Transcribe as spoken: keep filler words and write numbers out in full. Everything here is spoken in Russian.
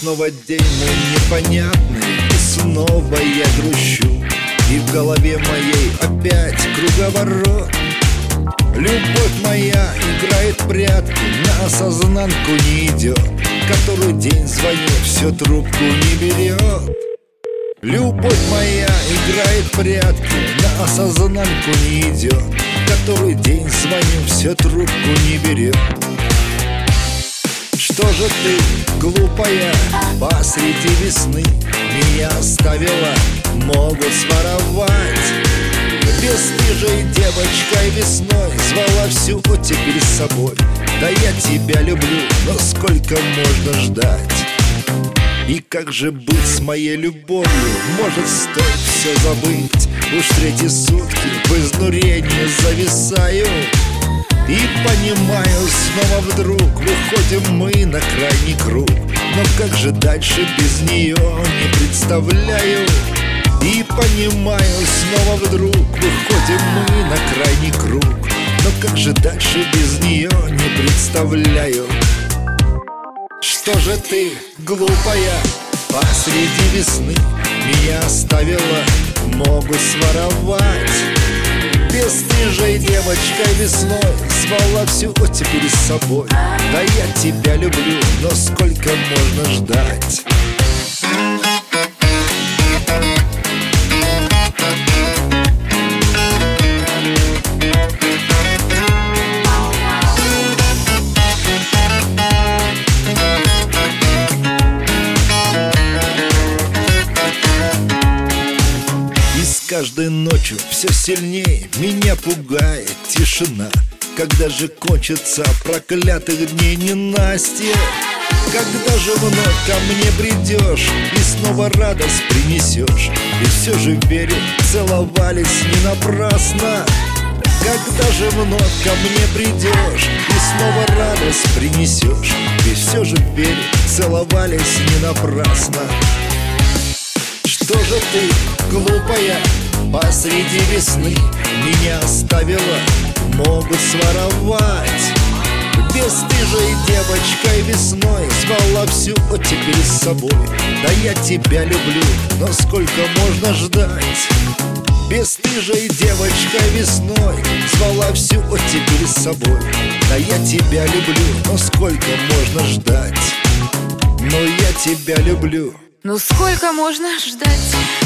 снова день мой непонятный, и снова я грущу, и в голове моей опять круговорот. Любовь моя играет прятки, на осознанку не идет. Который день звоню, все трубку не берет. Любовь моя играет прятки, на осознанку не идет. Который день звоню, все трубку не берет. Что же ты, глупая, посреди весны меня оставила, могут своровать. Бесстыжей девочкой весной звала всю теперь с собой. Да я тебя люблю, но сколько можно ждать? И как же быть с моей любовью? Может, стоит все забыть? Уж третьи сутки в изнурении зависаю. И понимаю, снова вдруг выходим мы на крайний круг. Но как же дальше без нее, не представляю. И понимаю, снова вдруг выходим мы на крайний круг. Но как же дальше без нее, не представляю. Что же ты, глупая, посреди весны меня оставила, могут своровать. Бесстыжей девочкой весной звала всю теперь с собой. Да я тебя люблю, но сколько можно ждать? Каждой ночью все сильнее меня пугает тишина. Когда же кончится проклятых дней ненастья? Когда же вновь ко мне придешь и снова радость принесешь? И все же верю, целовались не напрасно. Когда же вновь ко мне придешь и снова радость принесешь? И все же верю, целовались не напрасно. Что же ты, глупая, посреди весны меня оставила, могут своровать. Бесстыжей девочкой весной звала всю теперь с собой. Да я тебя люблю, но сколько можно ждать? Бесстыжей девочкой весной звала всю теперь с собой. Да я тебя люблю, но сколько можно ждать? Но я тебя люблю. Ну сколько можно ждать?